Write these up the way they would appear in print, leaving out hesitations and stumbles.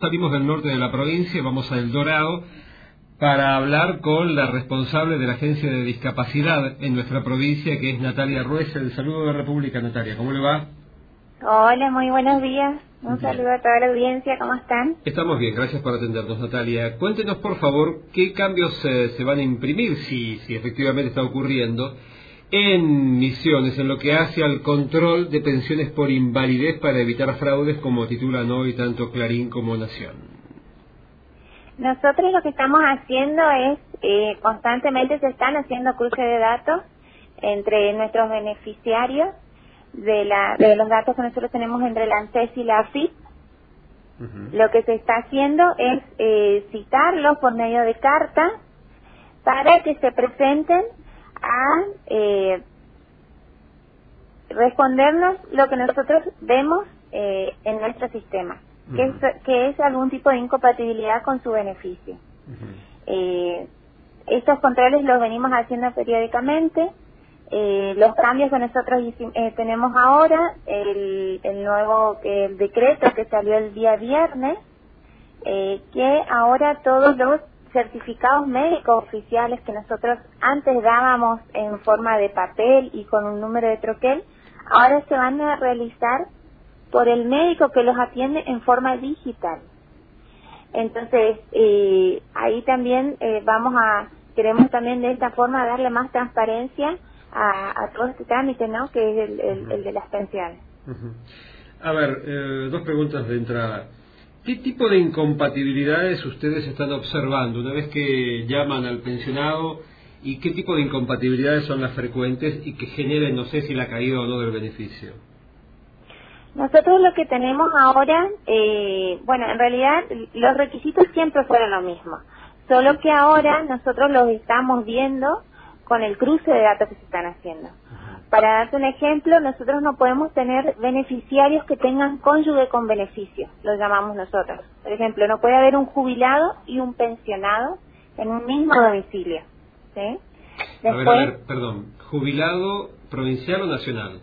Salimos del norte de la provincia y vamos a El Dorado para hablar con la responsable de la Agencia de Discapacidad en nuestra provincia, que es Natalia Ruiz. El saludo de República, Natalia. ¿Cómo le va? Hola, muy buenos días. Un Bien. saludo a toda la audiencia. ¿Cómo están? Estamos bien, gracias por atendernos, Natalia. Cuéntenos, por favor, qué cambios se van a imprimir, si efectivamente está ocurriendo, en Misiones, en lo que hace al control de pensiones por invalidez para evitar fraudes, como titulan hoy tanto Clarín como Nación. Nosotros lo que estamos haciendo es, constantemente se están haciendo cruces de datos entre nuestros beneficiarios de los datos que nosotros tenemos entre la ANSES y la AFIP. Lo que se está haciendo es citarlos por medio de carta para que se presenten a respondernos lo que nosotros vemos en nuestro sistema, que es algún tipo de incompatibilidad con su beneficio. Estos controles los venimos haciendo periódicamente. Los cambios que nosotros tenemos ahora, el nuevo decreto que salió el día viernes, que ahora todos los certificados médicos oficiales que nosotros antes dábamos en forma de papel y con un número de troquel, ahora se van a realizar por el médico que los atiende en forma digital. Entonces, ahí también queremos también de esta forma darle más transparencia a todo este trámite, ¿no?, que es el de las pensiones. A ver, dos preguntas de entrada. ¿Qué tipo de incompatibilidades ustedes están observando una vez que llaman al pensionado, y qué tipo de incompatibilidades son las frecuentes y que generen, no sé si la caída o no del beneficio? Nosotros lo que tenemos ahora, bueno, en realidad los requisitos siempre fueron lo mismo, solo que ahora nosotros los estamos viendo con el cruce de datos que se están haciendo. Para darte un ejemplo, nosotros no podemos tener beneficiarios que tengan cónyuge con beneficio, lo llamamos nosotros. Por ejemplo, no puede haber un jubilado y un pensionado en un mismo domicilio, ¿sí? Después, a ver, perdón, ¿jubilado provincial o nacional?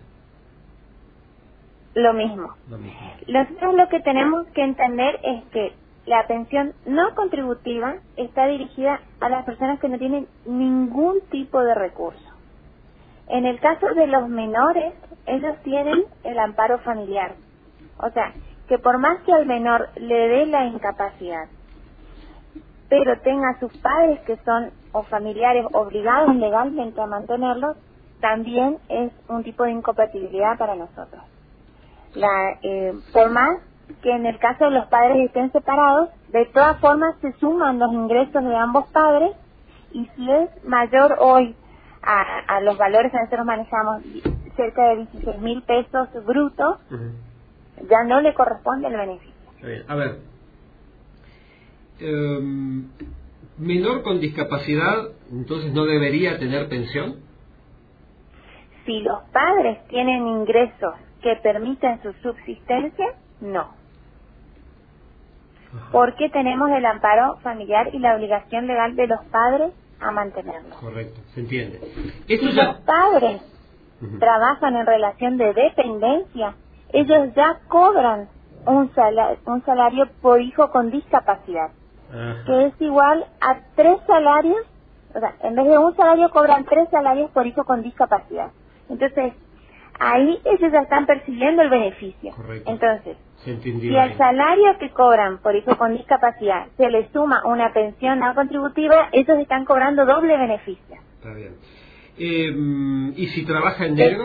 Lo mismo. Nosotros lo que tenemos que entender es que la pensión no contributiva está dirigida a las personas que no tienen ningún tipo de recurso. En el caso de los menores, ellos tienen el amparo familiar. O sea, que por más que al menor le dé la incapacidad, pero tenga sus padres que son o familiares obligados legalmente a mantenerlos, también es un tipo de incompatibilidad para nosotros. Por más que en el caso de los padres estén separados, de todas formas se suman los ingresos de ambos padres, y si es mayor hoy a los valores que nosotros manejamos, cerca de 16.000 pesos brutos, ya no le corresponde el beneficio. A ver, menor con discapacidad, entonces no debería tener pensión. Si los padres tienen ingresos que permiten su subsistencia, no. Porque tenemos el amparo familiar y la obligación legal de los padres a mantenerlo. Correcto, se entiende. Si los padres trabajan en relación de dependencia, ellos ya cobran un salario por hijo con discapacidad, que es igual a 3 salarios, o sea, en vez de un salario cobran 3 salarios por hijo con discapacidad. Entonces, ahí ellos ya están percibiendo el beneficio. Correcto. Entonces, si al salario que cobran por hijo con discapacidad se le suma una pensión no contributiva, ellos están cobrando doble beneficio. Está bien. ¿Y si trabaja en negro?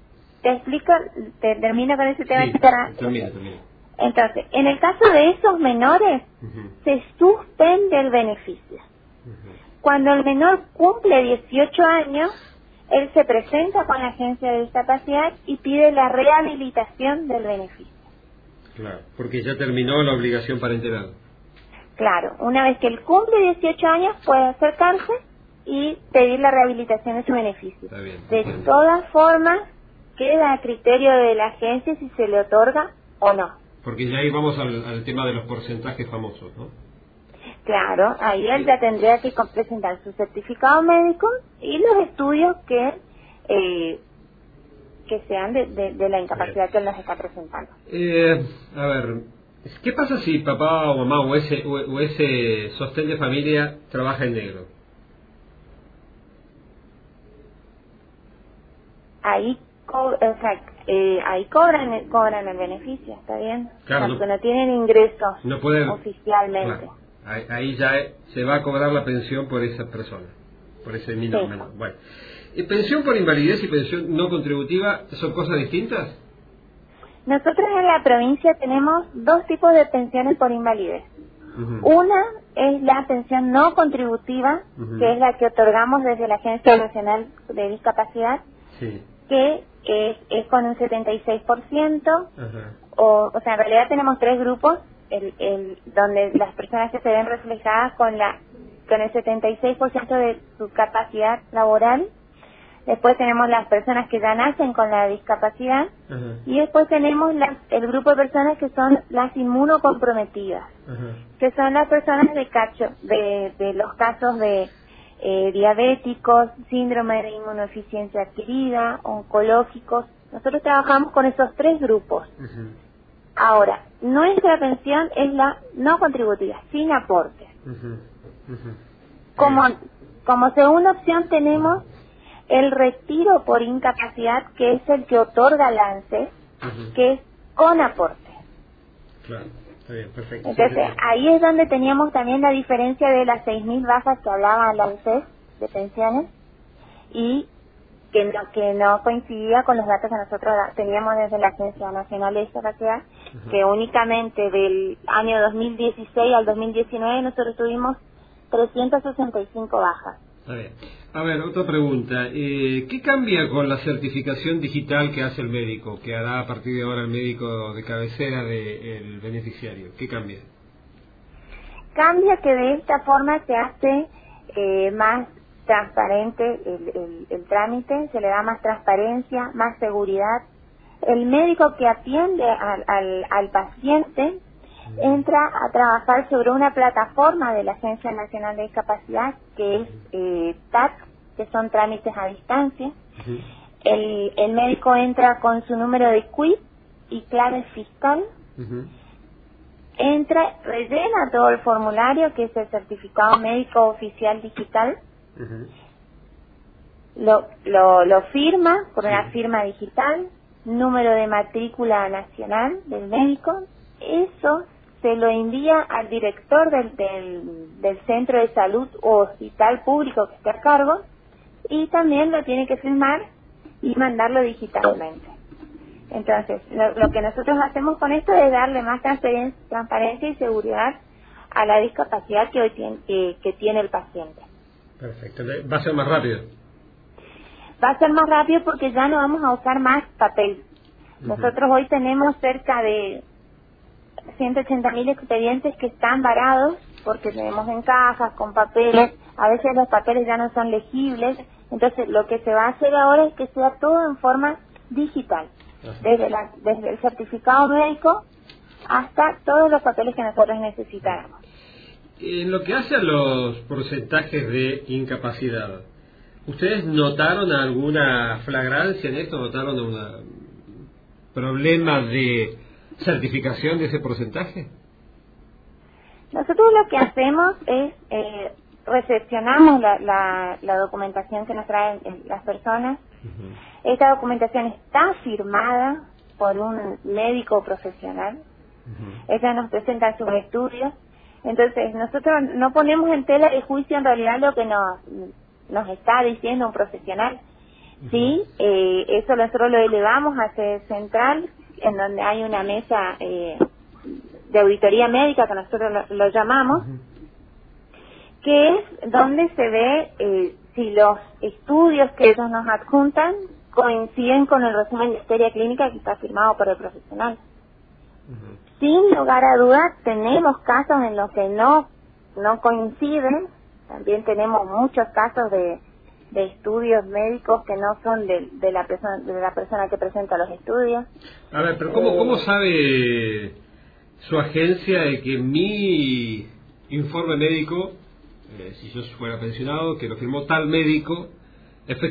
Te termino con ese tema. Sí, termina. Entonces, en el caso de esos menores, se suspende el beneficio. Cuando el menor cumple 18 años, él se presenta con la agencia de discapacidad y pide la rehabilitación del beneficio. Claro, porque ya terminó la obligación parental. Claro, una vez que él cumple 18 años puede acercarse y pedir la rehabilitación de su beneficio. Está bien, de todas formas, queda a criterio de la agencia si se le otorga o no. Porque ya ahí vamos al tema de los porcentajes famosos, ¿no? Claro, ahí él ya tendría que presentar su certificado médico y los estudios que sean de la incapacidad que él nos está presentando. A ver, ¿Qué pasa si papá o mamá o ese sostén de familia trabaja en negro? Ahí ahí cobran el beneficio, ¿está bien? Claro, porque no tienen ingresos no pueden, oficialmente. Claro, ahí ya se va a cobrar la pensión por esa persona, por ese menor. Sí. Bueno, ¿pensión por invalidez y pensión no contributiva son cosas distintas? Nosotros en la provincia tenemos dos tipos de pensiones por invalidez. Una es la pensión no contributiva, que es la que otorgamos desde la Agencia Nacional de Discapacidad, sí, que es con un 76%, o sea, en realidad tenemos tres grupos, donde las personas que se ven reflejadas con el 76% de su capacidad laboral. Después tenemos las personas que ya nacen con la discapacidad, y después tenemos el grupo de personas que son las inmunocomprometidas, que son las personas de los casos de diabéticos, síndrome de inmunodeficiencia adquirida, oncológicos. Nosotros trabajamos con esos tres grupos. Ahora, nuestra pensión es la no contributiva, sin aporte. Como segunda opción tenemos el retiro por incapacidad, que es el que otorga la ANSES, que es con aporte. Claro, está bien, perfecto. Entonces, ahí es donde teníamos también la diferencia de las 6.000 bajas que hablaba la ANSES de pensiones, y que no coincidía con los datos que nosotros teníamos desde la Agencia Nacional de Discapacidad, que únicamente del año 2016 al 2019 nosotros tuvimos 365 bajas. Está bien. A ver, otra pregunta. ¿Qué cambia con la certificación digital que hace el médico, que hará a partir de ahora el médico de cabecera del beneficiario? ¿Qué cambia? Cambia que de esta forma se hace más transparente el trámite, se le da más transparencia, más seguridad. El médico que atiende al paciente entra a trabajar sobre una plataforma de la Agencia Nacional de Discapacidad, que es TAC, que son trámites a distancia. El médico entra con su número de CUIP y clave fiscal, entra, rellena todo el formulario, que es el certificado médico oficial digital, lo firma por una firma digital, número de matrícula nacional del médico. Eso se lo envía al director del centro de salud o hospital público que esté a cargo, y también lo tiene que firmar y mandarlo digitalmente. Entonces, lo que nosotros hacemos con esto es darle más transparencia y seguridad a la discapacidad que hoy tiene el paciente. Perfecto. ¿Va a ser más rápido? Va a ser más rápido porque ya no vamos a usar más papel. Nosotros hoy tenemos cerca de 180.000 expedientes que están varados porque tenemos en cajas con papeles. A veces los papeles ya no son legibles. Entonces, lo que se va a hacer ahora es que sea todo en forma digital, desde el certificado médico hasta todos los papeles que nosotros necesitáramos. En lo que hace a los porcentajes de incapacidad, ¿ustedes notaron alguna flagrancia en esto? ¿Notaron un problema de certificación de ese porcentaje? Nosotros lo que hacemos es recepcionamos la documentación que nos traen las personas. Esta documentación está firmada por un médico profesional. Ella nos presenta sus estudios. Entonces, nosotros no ponemos en tela de juicio en realidad lo que nos está diciendo un profesional. Sí, eso nosotros lo elevamos a sede central, en donde hay una mesa de auditoría médica, que nosotros lo llamamos, que es donde se ve si los estudios que ellos nos adjuntan coinciden con el resumen de historia clínica que está firmado por el profesional. Sin lugar a dudas, tenemos casos en los que no coinciden. También tenemos muchos casos de estudios médicos que no son de la persona que presenta los estudios. A ver, pero ¿cómo sabe su agencia de que mi informe médico, si yo fuera pensionado, que lo firmó tal médico,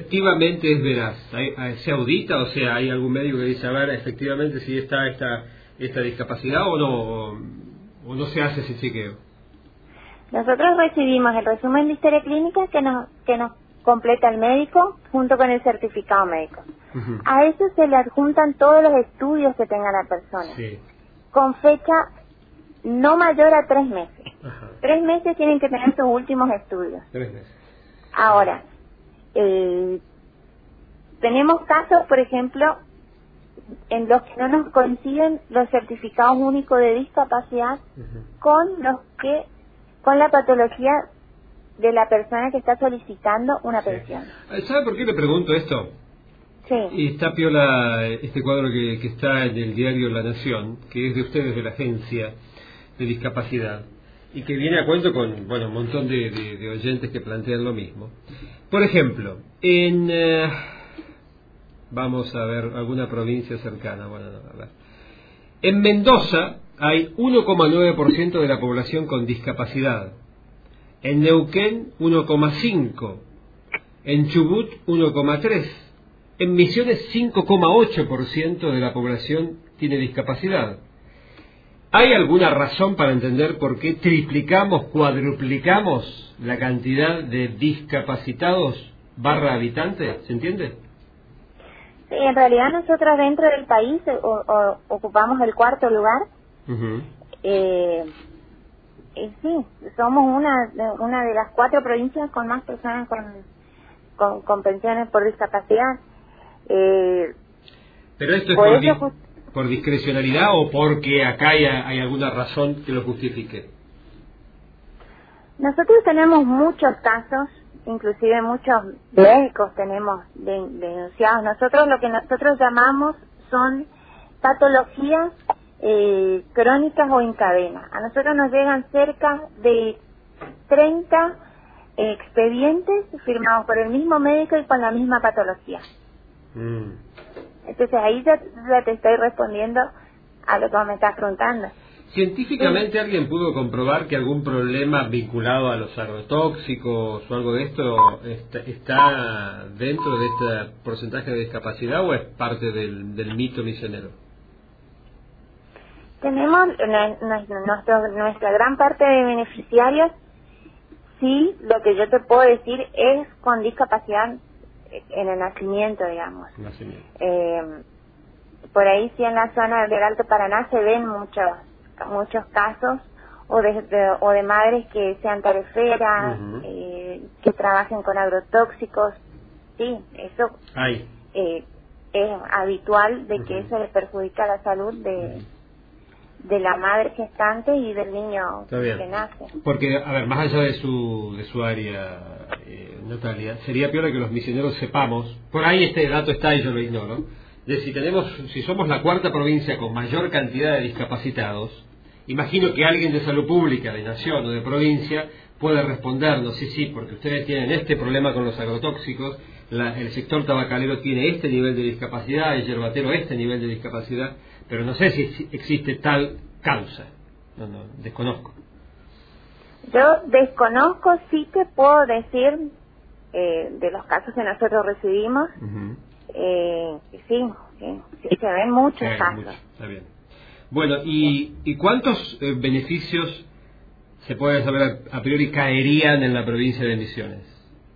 efectivamente es veraz? ¿Se audita? O sea, ¿hay algún médico que dice, a ver, efectivamente si esta esta discapacidad o no se hace ese chequeo? Nosotros recibimos el resumen de historia clínica que nos completa el médico junto con el certificado médico. Uh-huh. A eso se le adjuntan todos los estudios que tenga la persona, Sí. con fecha no mayor a 3 meses. Ajá. 3 meses tienen que tener sus últimos estudios. 3 meses. Ahora, tenemos casos, por ejemplo, en los que no nos coinciden los certificados únicos de discapacidad Uh-huh. con la patología de la persona que está solicitando una pensión. ¿Sabe por qué le pregunto esto? Sí. Y está piola este cuadro que está en el diario La Nación, que es de ustedes, de la Agencia de Discapacidad, y que viene a cuento con un montón de oyentes que plantean lo mismo. Por ejemplo, vamos a ver alguna provincia cercana. A ver. En Mendoza hay 1,9% de la población con discapacidad. En Neuquén 1,5%. En Chubut 1,3%. En Misiones 5,8% de la población tiene discapacidad. ¿Hay alguna razón para entender por qué triplicamos, cuadruplicamos la cantidad de discapacitados /habitantes? ¿Se entiende? Sí, en realidad nosotros dentro del país ocupamos el 4º lugar. Uh-huh. Sí, somos una de las 4 provincias con más personas con pensiones por discapacidad. ¿Pero esto es por discrecionalidad o porque acá hay alguna razón que lo justifique? Nosotros tenemos muchos casos, inclusive muchos médicos tenemos denunciados. Lo que nosotros llamamos son patologías crónicas o en cadena. A nosotros nos llegan cerca de 30 expedientes firmados por el mismo médico y con la misma patología. Entonces ahí ya te estoy respondiendo a lo que me estás preguntando. ¿Científicamente alguien pudo comprobar que algún problema vinculado a los agrotóxicos o algo de esto está dentro de este porcentaje de discapacidad o es parte del mito misionero? Tenemos nuestra gran parte de beneficiarios, sí, lo que yo te puedo decir es con discapacidad en el nacimiento, digamos. Por ahí sí en la zona del Alto Paraná se ven muchos casos o de madres que sean tareferas, uh-huh. Que trabajen con agrotóxicos. Sí, eso es habitual de que eso le perjudica la salud de la madre gestante y del niño que nace. Porque, a ver, más allá de su área, Natalia, sería peor que los misioneros sepamos, por ahí este dato está y yo lo ignoro, de si somos la 4ª provincia con mayor cantidad de discapacitados, imagino que alguien de salud pública, de nación o de provincia, puede respondernos, sí, porque ustedes tienen este problema con los agrotóxicos, el sector tabacalero tiene este nivel de discapacidad, el yerbatero este nivel de discapacidad, pero no sé si existe tal causa. No, desconozco. Yo desconozco, sí te puedo decir de los casos que nosotros recibimos, uh-huh. Sí, se ven muchos casos. Está bien. Bueno, ¿y cuántos beneficios se puede saber a priori caerían en la provincia de Misiones?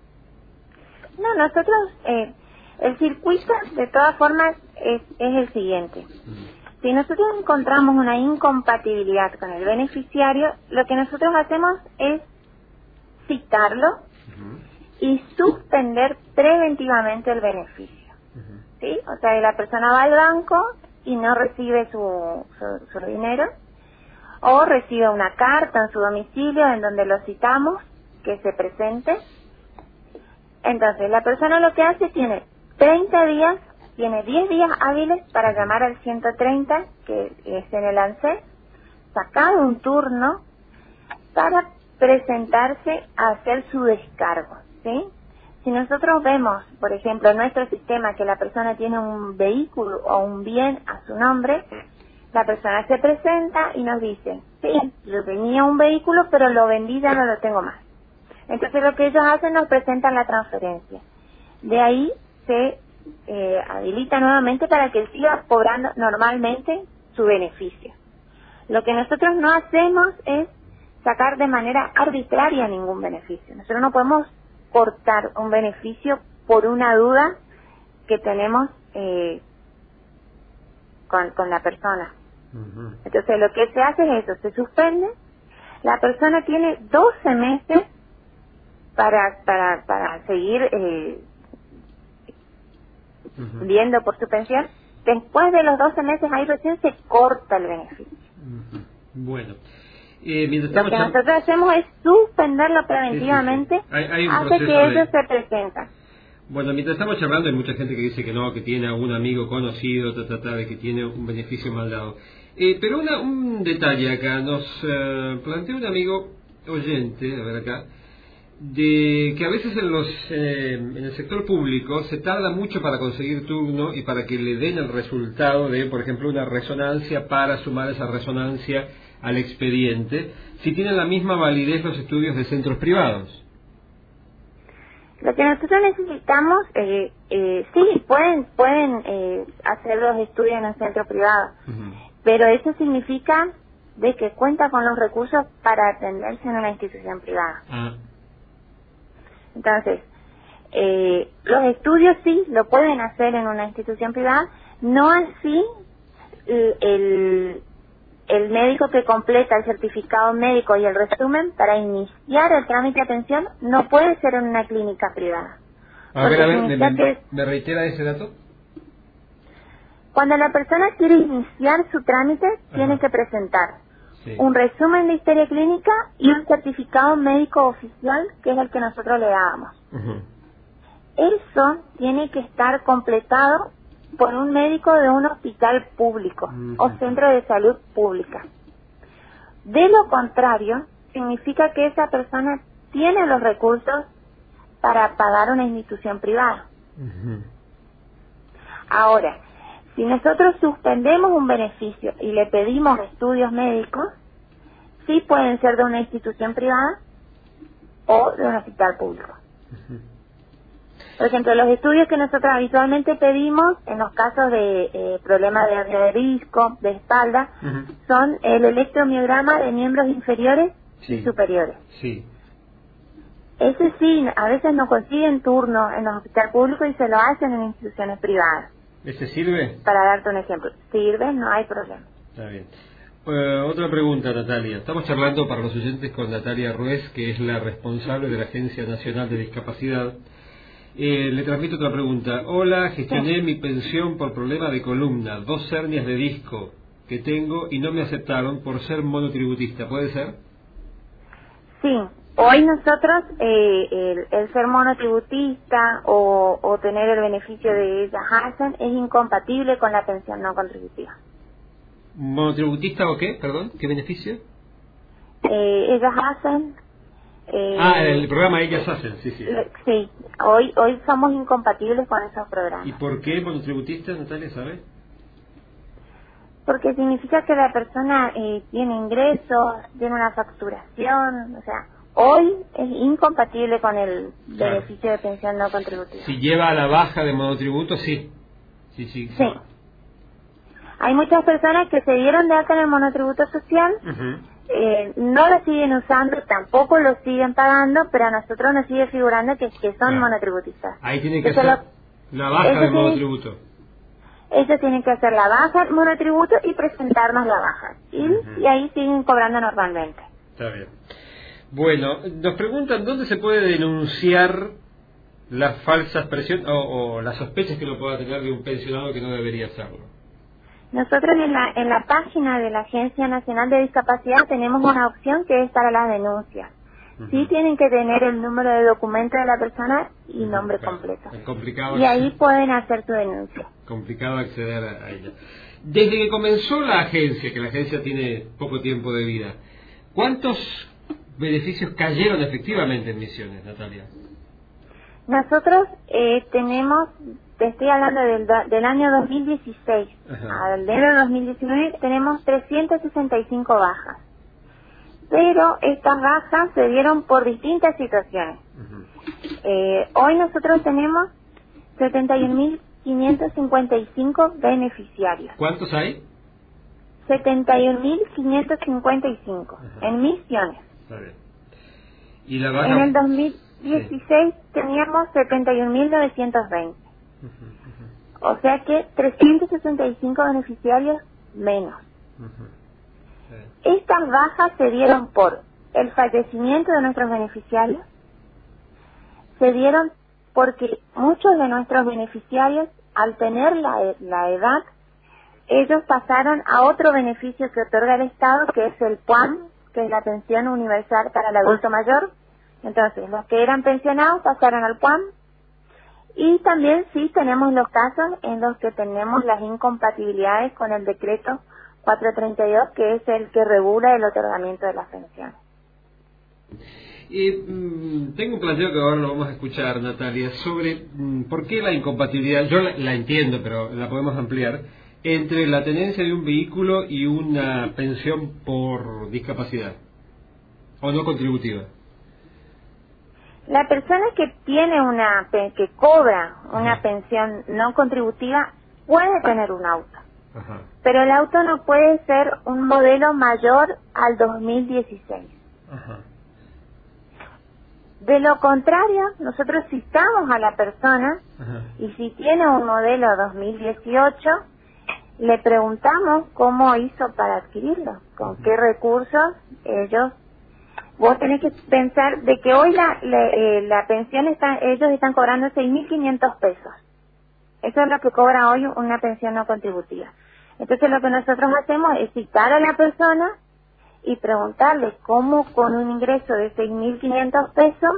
No, nosotros, el circuito de todas formas es el siguiente. Si nosotros encontramos una incompatibilidad con el beneficiario, lo que nosotros hacemos es citarlo y suspender preventivamente el beneficio. ¿Sí? O sea, la persona va al banco y no recibe su dinero, o recibe una carta en su domicilio en donde lo citamos que se presente. Entonces la persona lo que hace tiene 30 días, tiene 10 días hábiles para llamar al 130, que es en el ANSES, sacar un turno para presentarse a hacer su descargo, ¿sí? Si nosotros vemos, por ejemplo, en nuestro sistema que la persona tiene un vehículo o un bien a su nombre, la persona se presenta y nos dice, sí, yo tenía un vehículo pero lo vendí, ya no lo tengo más. Entonces lo que ellos hacen, nos presentan la transferencia. De ahí se habilita nuevamente para que él siga cobrando normalmente su beneficio. Lo que nosotros no hacemos es sacar de manera arbitraria ningún beneficio. Nosotros no podemos cortar un beneficio por una duda que tenemos con la persona. Entonces lo que se hace es eso, se suspende, la persona tiene 12 meses para seguir viendo por su pensión. Después de los 12 meses ahí recién se corta el beneficio. Bueno, lo que nosotros hacemos es suspenderlo preventivamente. Sí. Hay un hasta que ellos se presentan. Bueno, mientras estamos charlando hay mucha gente que dice que no, que tiene a un amigo conocido, de que tiene un beneficio mal dado. Pero un detalle acá, nos plantea un amigo oyente, a ver acá, de que a veces en el sector público se tarda mucho para conseguir turno y para que le den el resultado de, por ejemplo, una resonancia para sumar esa resonancia al expediente, si tienen la misma validez los estudios de centros privados. Lo que nosotros necesitamos, sí, pueden hacer los estudios en un centro privado, pero eso significa de que cuenta con los recursos para atenderse en una institución privada. Entonces, los estudios sí lo pueden hacer en una institución privada, no así el médico que completa el certificado médico y el resumen para iniciar el trámite de atención no puede ser en una clínica privada. A ver, ¿me reitera ese dato? Cuando la persona quiere iniciar su trámite, tiene que presentar un resumen de historia clínica y un certificado médico oficial, que es el que nosotros le damos. Eso tiene que estar completado por un médico de un hospital público o centro de salud pública. De lo contrario, significa que esa persona tiene los recursos para pagar una institución privada. Ahora, si nosotros suspendemos un beneficio y le pedimos estudios médicos, sí pueden ser de una institución privada o de un hospital público. Por ejemplo, los estudios que nosotros habitualmente pedimos en los casos de problemas de hernia de disco, de espalda, son el electromiograma de miembros inferiores y superiores. Ese sí, a veces no consiguen turno en los hospitales públicos y se lo hacen en instituciones privadas. ¿Ese sirve? Para darte un ejemplo. Sirve, no hay problema. Está bien. Otra pregunta, Natalia. Estamos charlando para los oyentes con Natalia Ruiz, que es la responsable de la Agencia Nacional de Discapacidad. Le transmito otra pregunta. Hola, gestioné mi pensión por problema de columna, 2 hernias de disco que tengo y no me aceptaron por ser monotributista. ¿Puede ser? Sí. Hoy nosotros, el ser monotributista o tener el beneficio de ella Hacen es incompatible con la pensión no contributiva. ¿Monotributista o qué? Perdón, ¿qué beneficio? Ellas hacen... el programa Ellas Hacen, sí. Sí, hoy somos incompatibles con esos programas. ¿Y por qué monotributista, Natalia, sabe? Porque significa que la persona tiene ingresos, tiene una facturación, o sea, hoy es incompatible con el beneficio de pensión no contributiva. Si lleva a la baja de monotributo, sí. Sí. Hay muchas personas que se dieron de alta en el monotributo social, no lo siguen usando, tampoco lo siguen pagando, pero a nosotros nos sigue figurando que son monotributistas. Ahí tiene que hacer la baja de monotributo. Ellos tienen que hacer la baja del monotributo y presentarnos la baja. Y ahí siguen cobrando normalmente. Está bien. Bueno, nos preguntan dónde se puede denunciar las falsas presiones o las sospechas que uno pueda tener de un pensionado que no debería hacerlo. Nosotros en la página de la Agencia Nacional de Discapacidad tenemos una opción que es para las denuncias. Sí tienen que tener el número de documento de la persona y nombre completo. Es complicado. Y ahí pueden hacer su denuncia. Complicado acceder a ella. Desde que comenzó la agencia, que la agencia tiene poco tiempo de vida, ¿cuántos beneficios cayeron efectivamente en Misiones, Natalia? Nosotros tenemos, te estoy hablando del año 2016, al año 2019 tenemos 365 bajas. Pero estas bajas se dieron por distintas situaciones. Hoy nosotros tenemos 71.555 beneficiarios. ¿Cuántos hay? 71.555 en Misiones. Está bien. ¿Y la baja? En el 2016 teníamos 71.920. O sea que 365 beneficiarios menos. Estas bajas se dieron por el fallecimiento de nuestros beneficiarios, se dieron porque muchos de nuestros beneficiarios, al tener la edad, ellos pasaron a otro beneficio que otorga el Estado, que es el PUAM, que es la pensión universal para el adulto mayor. Entonces, los que eran pensionados pasaron al PUAM, y también sí tenemos los casos en los que tenemos las incompatibilidades con el decreto 432, que es el que regula el otorgamiento de las pensiones. Tengo un planteo que ahora lo vamos a escuchar, Natalia, sobre por qué la incompatibilidad, yo la entiendo, pero la podemos ampliar, entre la tenencia de un vehículo y una pensión por discapacidad, o no contributiva. La persona que tiene que cobra una pensión no contributiva puede tener un auto. Ajá. Pero el auto no puede ser un modelo mayor al 2016. Ajá. De lo contrario, nosotros citamos a la persona, Ajá. y si tiene un modelo 2018, le preguntamos cómo hizo para adquirirlo, con qué recursos ellos. Vos tenés que pensar de que hoy la pensión ellos están cobrando 6.500 pesos. Eso es lo que cobra hoy una pensión no contributiva. Entonces lo que nosotros hacemos es citar a la persona y preguntarle cómo con un ingreso de 6.500 pesos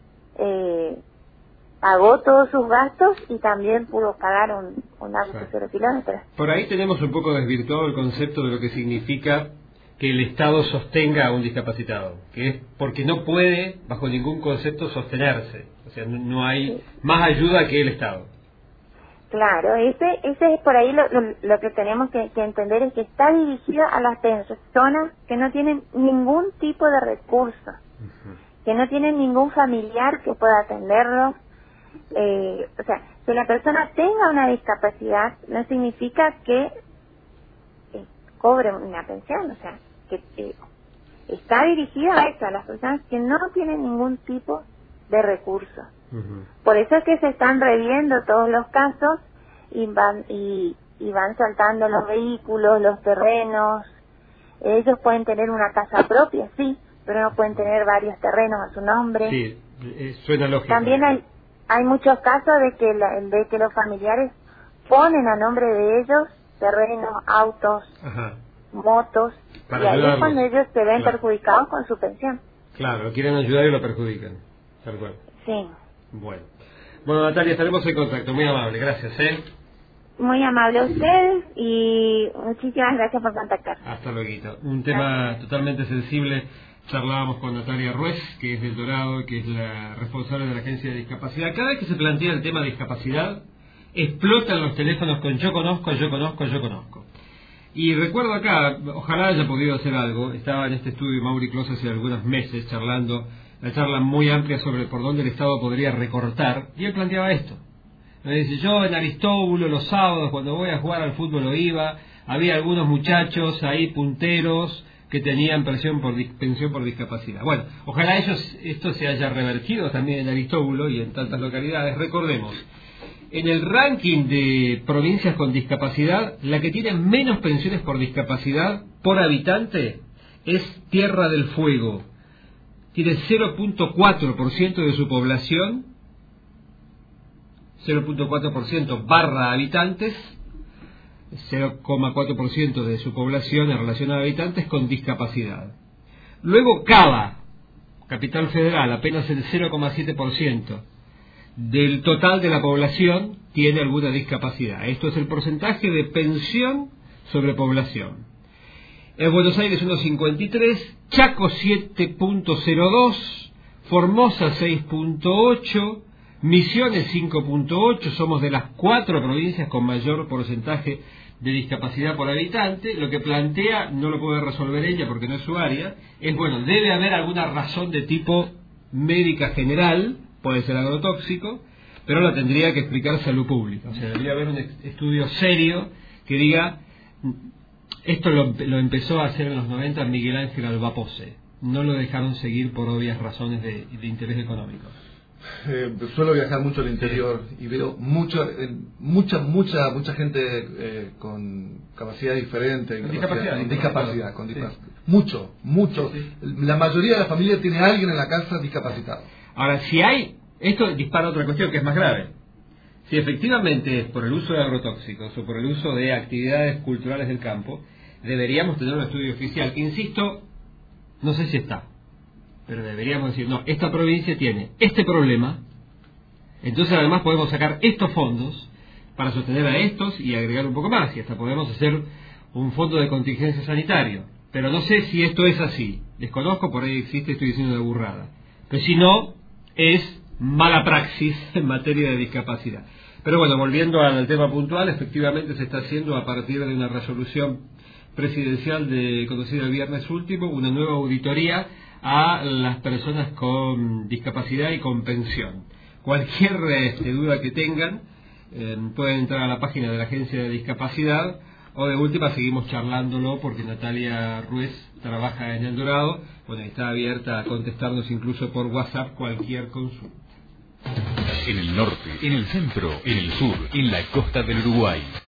pagó todos sus gastos y también pudo pagar un auto 0 kilómetros. Por ahí tenemos un poco desvirtuado el concepto de lo que significa que el Estado sostenga a un discapacitado, que es porque no puede, bajo ningún concepto, sostenerse. O sea, no hay más ayuda que el Estado. Claro, ese es por ahí lo que tenemos que entender, es que está dirigido a las personas que no tienen ningún tipo de recurso, que no tienen ningún familiar que pueda atenderlo. O sea, que la persona tenga una discapacidad no significa que cobre una pensión, o sea, que está dirigida a eso, a las personas que no tienen ningún tipo de recursos. Por eso es que se están reviendo todos los casos y van saltando los vehículos, los terrenos. Ellos pueden tener una casa propia, sí, pero no pueden tener varios terrenos a su nombre. Sí, suena lógico. También hay muchos casos de que los familiares ponen a nombre de ellos terrenos, autos, motos, para y ahí ayudarlos. Es cuando ellos se ven perjudicados con su pensión. Claro, lo quieren ayudar y lo perjudican. Tal cual. Sí. Bueno, Natalia, estaremos en contacto. Muy amable, gracias. Muy amable a ustedes y muchísimas gracias por contactar. Hasta luego. Un tema totalmente sensible. Charlábamos con Natalia Ruiz, que es del Dorado, que es la responsable de la Agencia de Discapacidad. Cada vez que se plantea el tema de discapacidad, explotan los teléfonos con yo conozco, yo conozco, yo conozco. Y recuerdo acá, ojalá haya podido hacer algo, estaba en este estudio Mauri Clos hace algunos meses charlando, la charla muy amplia sobre por dónde el Estado podría recortar, y él planteaba esto. Me dice, yo en Aristóbulo los sábados cuando voy a jugar al fútbol lo iba, había algunos muchachos ahí punteros que tenían pensión por discapacidad. Bueno, ojalá esto se haya revertido también en Aristóbulo y en tantas localidades. Recordemos, en el ranking de provincias con discapacidad, la que tiene menos pensiones por discapacidad por habitante es Tierra del Fuego. Tiene 0.4% de su población, 0.4% barra habitantes, 0,4% de su población en relación a habitantes con discapacidad. Luego Cava, Capital Federal, apenas el 0,7% del total de la población tiene alguna discapacidad. Esto es el porcentaje de pensión sobre población. En Buenos Aires 1,53, Chaco 7.02, Formosa 6.8, Misiones 5.8, somos de las 4 provincias con mayor porcentaje de discapacidad por habitante. Lo que plantea, no lo puede resolver ella porque no es su área, es bueno, debe haber alguna razón de tipo médica general, puede ser agrotóxico, pero la tendría que explicar salud pública. O sea, debería haber un estudio serio que diga, Esto lo empezó a hacer en los 90 Miguel Ángel Albapose. No lo dejaron seguir por obvias razones de interés económico. Suelo viajar mucho al interior y veo mucha gente con capacidad diferente, con discapacidad. Mucho. Sí. La mayoría de la familia tiene a alguien en la casa discapacitado. Ahora, esto dispara otra cuestión que es más grave. Si efectivamente es por el uso de agrotóxicos o por el uso de actividades culturales del campo, deberíamos tener un estudio oficial. Insisto, no sé si está, pero deberíamos decir, no, esta provincia tiene este problema, entonces además podemos sacar estos fondos para sostener a estos y agregar un poco más, y hasta podemos hacer un fondo de contingencia sanitario. Pero no sé si esto es así, desconozco, por ahí existe, estoy diciendo una burrada. Pero si no, es mala praxis en materia de discapacidad. Pero bueno, volviendo al tema puntual, efectivamente se está haciendo a partir de una resolución presidencial conocida el viernes último, una nueva auditoría a las personas con discapacidad y con pensión. Cualquier duda que tengan, pueden entrar a la página de la Agencia de Discapacidad, o de última seguimos charlándolo porque Natalia Ruiz trabaja en El Dorado, bueno, está abierta a contestarnos incluso por WhatsApp cualquier consulta. En el norte, en el centro, en el sur, en la costa del Uruguay.